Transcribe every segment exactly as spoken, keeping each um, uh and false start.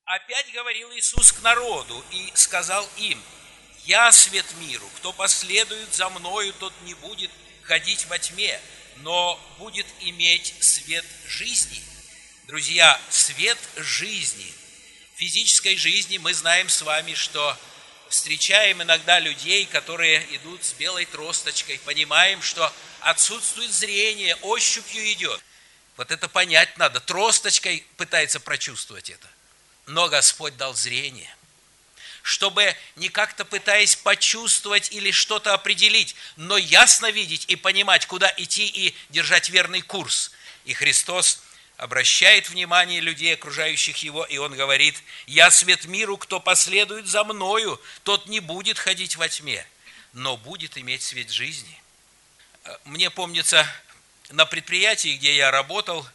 Опять говорил Иисус к народу и сказал им: «Я свет миру, кто последует за мною, тот не будет ходить во тьме, но будет иметь свет жизни». Друзья, свет жизни. В физической жизни мы знаем с вами, что встречаем иногда людей, которые идут с белой тросточкой, понимаем, что отсутствует зрение, ощупью идет. Вот это понять надо, тросточкой пытается прочувствовать это. Но Господь дал зрение, чтобы не как-то пытаясь почувствовать или что-то определить, но ясно видеть и понимать, куда идти и держать верный курс. И Христос обращает внимание людей, окружающих Его, и Он говорит: «Я свет миру, кто последует за Мною, тот не будет ходить во тьме, но будет иметь свет жизни». Мне помнится, на предприятии, где я работал,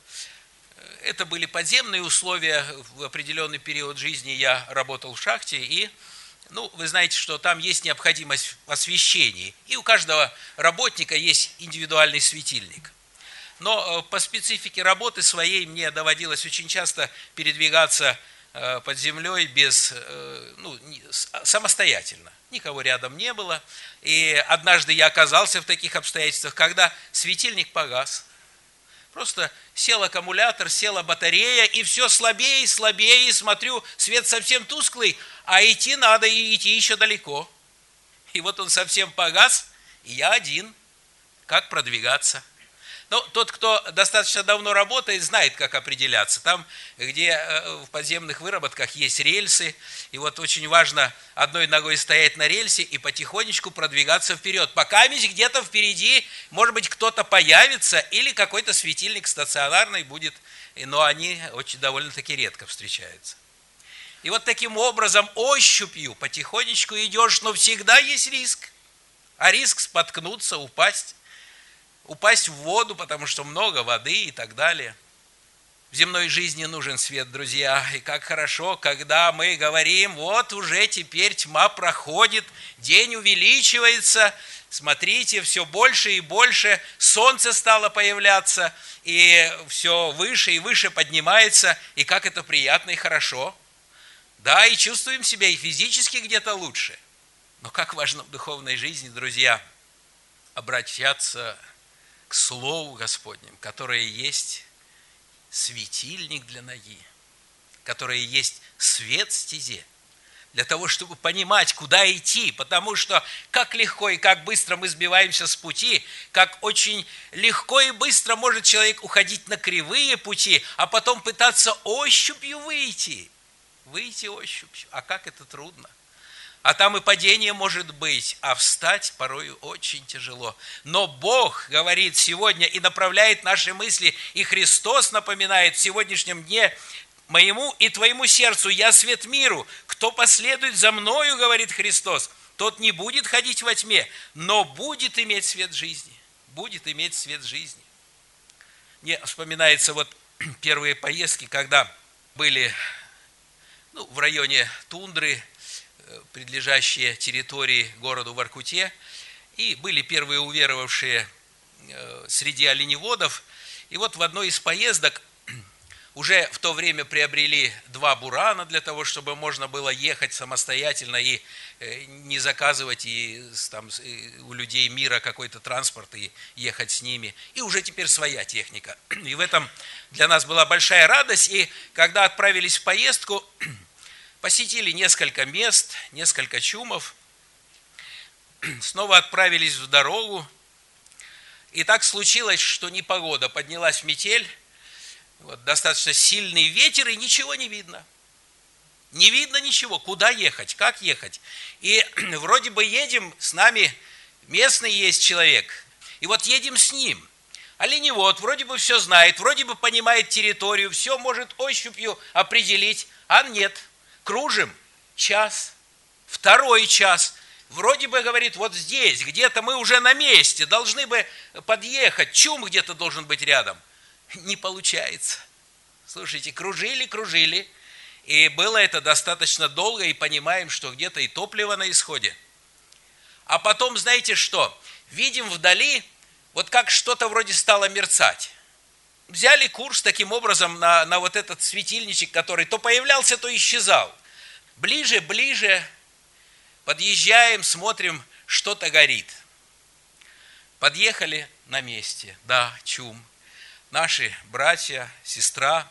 это были подземные условия, в определенный период жизни я работал в шахте, и, ну, вы знаете, что там есть необходимость в освещении, и у каждого работника есть индивидуальный светильник. Но по специфике работы своей мне доводилось очень часто передвигаться под землей без, ну, самостоятельно. Никого рядом не было. И однажды я оказался в таких обстоятельствах, когда светильник погас. Просто сел аккумулятор, села батарея, и все слабее и слабее, и смотрю, свет совсем тусклый, а идти надо, и идти еще далеко. И вот он совсем погас, и я один. Как продвигаться? Ну, тот, кто достаточно давно работает, знает, как определяться. Там, где в подземных выработках есть рельсы, и вот очень важно одной ногой стоять на рельсе и потихонечку продвигаться вперед. Пока где-то впереди, может быть, кто-то появится, или какой-то светильник стационарный будет, но они очень довольно-таки редко встречаются. И вот таким образом, ощупью потихонечку идешь, но всегда есть риск. А риск споткнуться, упасть. Упасть в воду, потому что много воды и так далее. В земной жизни нужен свет, друзья. И как хорошо, когда мы говорим: вот уже теперь тьма проходит, день увеличивается, смотрите, все больше и больше, солнце стало появляться, и все выше и выше поднимается, и как это приятно и хорошо. Да, и чувствуем себя и физически где-то лучше. Но как важно в духовной жизни, друзья, обращаться к Слову Господнему, которое есть светильник для ноги, которое есть свет в стезе, для того, чтобы понимать, куда идти, потому что как легко и как быстро мы сбиваемся с пути, как очень легко и быстро может человек уходить на кривые пути, а потом пытаться ощупью выйти, выйти ощупью, а как это трудно. А там и падение может быть, а встать порою очень тяжело. Но Бог говорит сегодня и направляет наши мысли, и Христос напоминает в сегодняшнем дне: моему и твоему сердцу я свет миру. Кто последует за мною, говорит Христос, тот не будет ходить во тьме, но будет иметь свет жизни. Будет иметь свет жизни. Мне вспоминается вот первые поездки, когда были, ну, в районе тундры, прилежащие территории городу Воркуте, и были первые уверовавшие среди оленеводов. И вот в одной из поездок уже в то время приобрели два бурана для того, чтобы можно было ехать самостоятельно и не заказывать и, там, у людей мира какой-то транспорт и ехать с ними. И уже теперь своя техника. И в этом для нас была большая радость. И когда отправились в поездку, посетили несколько мест, несколько чумов, снова отправились в дорогу. И так случилось, что непогода, поднялась метель, вот, достаточно сильный ветер, и ничего не видно. Не видно ничего, куда ехать, как ехать. И вроде бы едем, с нами местный есть человек, и вот едем с ним. Оленевод вроде бы все знает, вроде бы понимает территорию, все может ощупью определить, а нет. Кружим час, второй час. Вроде бы говорит, вот здесь, где-то мы уже на месте, должны бы подъехать, чум где-то должен быть рядом. Не получается. Слушайте, кружили, кружили, и было это достаточно долго, и понимаем, что где-то и топливо на исходе. А потом, знаете что, видим вдали, вот как что-то вроде стало мерцать. взяли курс таким образом на, на вот этот светильничек, который то появлялся, то исчезал. Ближе, ближе, подъезжаем, смотрим, что-то горит. Подъехали на месте, да, чум. Наши братья, сестра,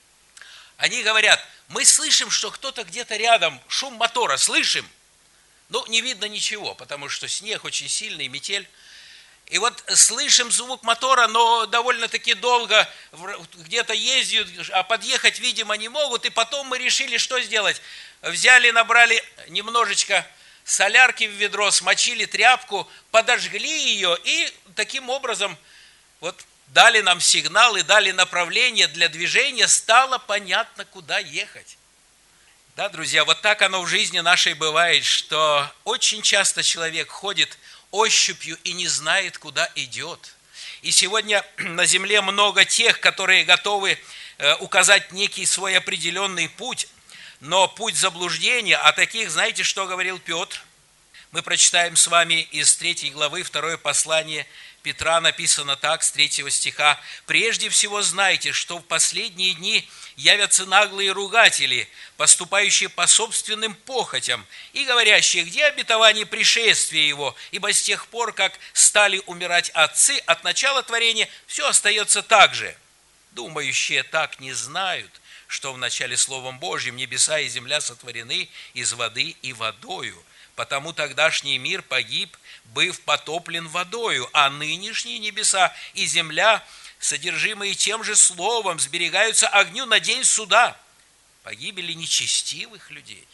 они говорят, мы слышим, что кто-то где-то рядом, шум мотора, слышим. Ну, не видно ничего, потому что снег очень сильный, метель. И вот слышим звук мотора, но довольно-таки долго где-то ездят, а подъехать, видимо, не могут. И потом мы решили, что сделать. Взяли, набрали немножечко солярки в ведро, смочили тряпку, подожгли ее и таким образом вот дали нам сигнал и дали направление для движения, стало понятно, куда ехать. Да, друзья, вот так оно в жизни нашей бывает, что очень часто человек ходит ощупью и не знает, куда идет. И сегодня на земле много тех, которые готовы указать некий свой определенный путь, но путь заблуждения, а таких, знаете, что говорил Петр? Мы прочитаем с вами из третьей главы, второе послание Петра, написано так, с третьего стиха. «Прежде всего знайте, что в последние дни явятся наглые ругатели, поступающие по собственным похотям, и говорящие, где обетование пришествия его, ибо с тех пор, как стали умирать отцы, от начала творения все остается так же. Думающие так не знают, что в начале Словом Божьим небеса и земля сотворены из воды и водою. Потому тогдашний мир погиб, быв потоплен водою, а нынешние небеса и земля, содержимые тем же словом, сберегаются огню на день суда. Погибели нечестивых людей».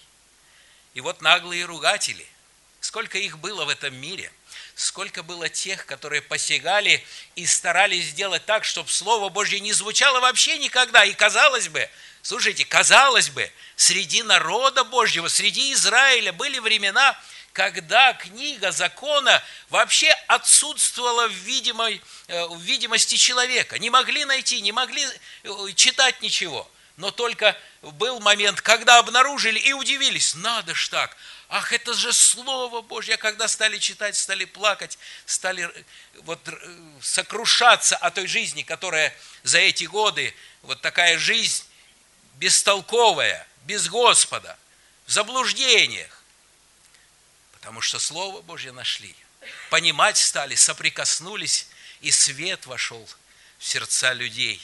И вот наглые ругатели, сколько их было в этом мире, сколько было тех, которые посягали и старались сделать так, чтобы Слово Божье не звучало вообще никогда. И казалось бы, слушайте, казалось бы, среди народа Божьего, среди Израиля были времена, когда книга закона вообще отсутствовала в, видимой, в видимости человека. Не могли найти, не могли читать ничего. Но только был момент, когда обнаружили и удивились, надо ж так, ах, это же Слово Божье. Когда стали читать, стали плакать, стали вот сокрушаться о той жизни, которая за эти годы, вот такая жизнь бестолковая, без Господа, в заблуждениях. Потому что Слово Божье нашли, понимать стали, соприкоснулись, и свет вошел в сердца людей.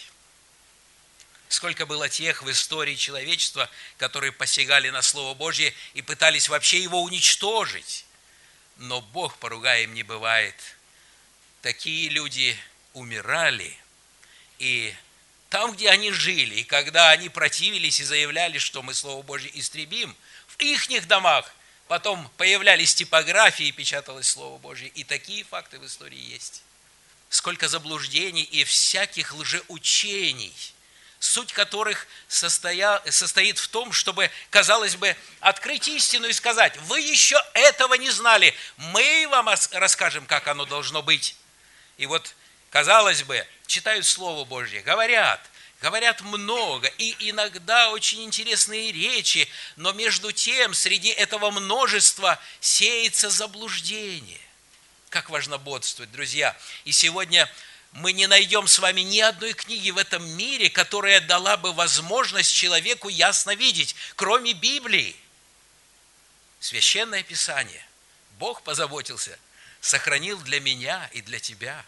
Сколько было тех в истории человечества, которые посягали на Слово Божье и пытались вообще его уничтожить. Но Бог поругаем не бывает. Такие люди умирали, и там, где они жили, и когда они противились и заявляли, что мы Слово Божье истребим, в ихних домах потом появлялись типографии, и печаталось Слово Божье. И такие факты в истории есть. Сколько заблуждений и всяких лжеучений, суть которых состоя... состоит в том, чтобы, казалось бы, открыть истину и сказать, вы еще этого не знали, мы вам расскажем, как оно должно быть. И вот, казалось бы, читают Слово Божье, говорят, говорят много, и иногда очень интересные речи, но между тем среди этого множества сеется заблуждение. Как важно бодрствовать, друзья. И сегодня мы не найдем с вами ни одной книги в этом мире, которая дала бы возможность человеку ясно видеть, кроме Библии. Священное Писание Бог позаботился, сохранил для меня и для тебя.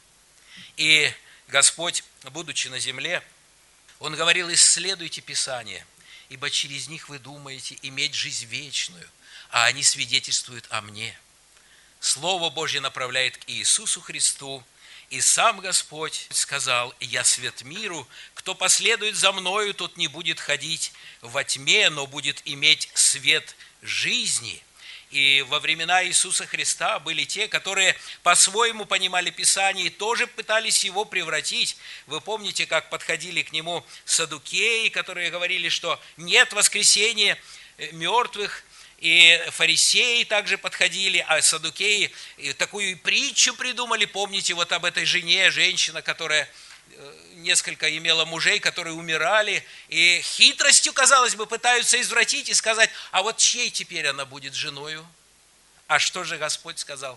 И Господь, будучи на земле, Он говорил, исследуйте Писание, ибо через них вы думаете иметь жизнь вечную, а они свидетельствуют о мне. Слово Божье направляет к Иисусу Христу, и сам Господь сказал, я свет миру, кто последует за мною, тот не будет ходить во тьме, но будет иметь свет жизни. И во времена Иисуса Христа были те, которые по-своему понимали Писание и тоже пытались его превратить. Вы помните, как подходили к нему саддукеи, которые говорили, что нет воскресения мертвых, и фарисеи также подходили, а саддукеи такую притчу придумали. Помните вот об этой жене, женщина, которая несколько имела мужей, которые умирали, и хитростью, казалось бы, пытаются извратить и сказать, а вот чьей теперь она будет женою? А что же Господь сказал?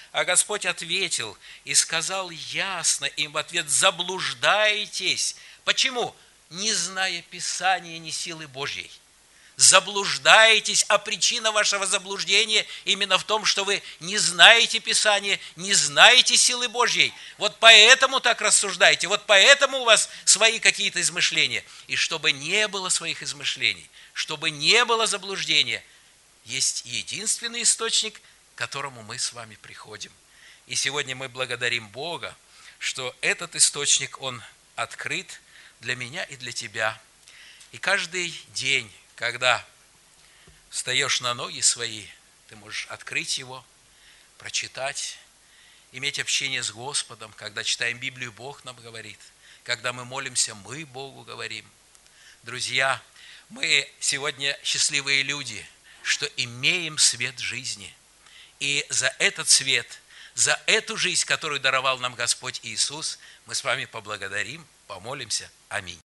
А Господь ответил и сказал ясно им в ответ: заблуждаетесь. Почему? Не зная Писания, ни силы Божьей. Заблуждаетесь, а причина вашего заблуждения именно в том, что вы не знаете Писания, не знаете силы Божьей. Вот поэтому так рассуждаете, вот поэтому у вас свои какие-то измышления. И чтобы не было своих измышлений, чтобы не было заблуждения, есть единственный источник, к которому мы с вами приходим. И сегодня мы благодарим Бога, что этот источник, он открыт для меня и для тебя. И каждый день, когда встаешь на ноги свои, ты можешь открыть его, прочитать, иметь общение с Господом. Когда читаем Библию, Бог нам говорит. Когда мы молимся, мы Богу говорим. Друзья, мы сегодня счастливые люди, что имеем свет жизни. И за этот свет, за эту жизнь, которую даровал нам Господь Иисус, мы с вами поблагодарим, помолимся. Аминь.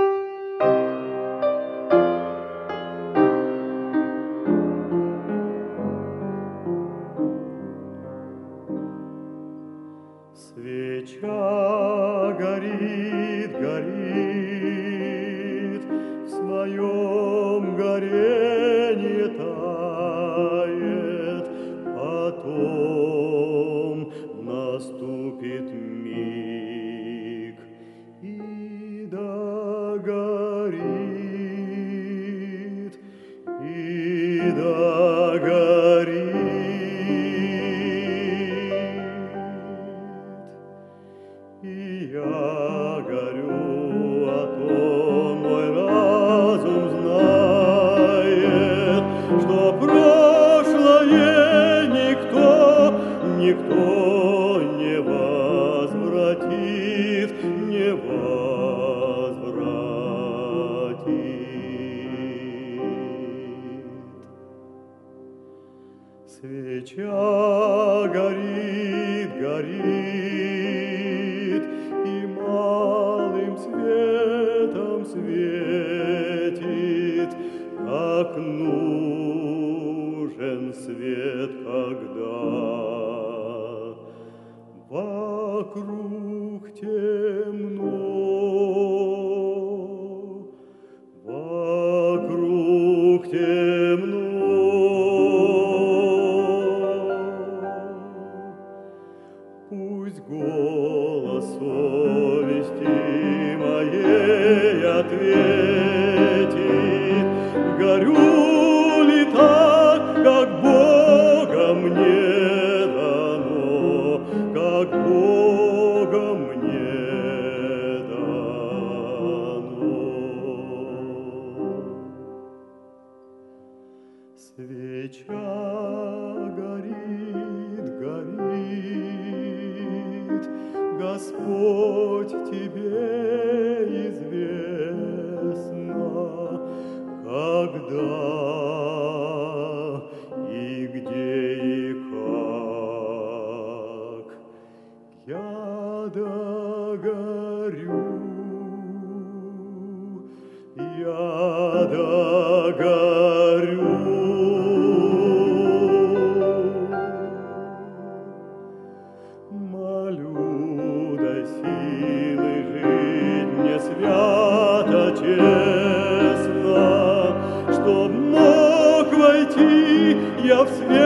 Свеча горит, горит, в своем горении тает, потом наступит миг, и догорит, и догорит. Я горю, о том мой разум знает, что прошлое никто, никто не возвратит, не возвратит. Свеча горит, горит, малым светом светит, как нужен свет, когда вокруг темно, вокруг темно. Пусть голос совести моей ответит, горю ли так, как Богом мне дано, как Богом мне дано. Свеча горит, горит, Господь, тебе известно, когда и где и как. Я догорю, я догорю. Свято, честно, чтоб мог войти я в свет.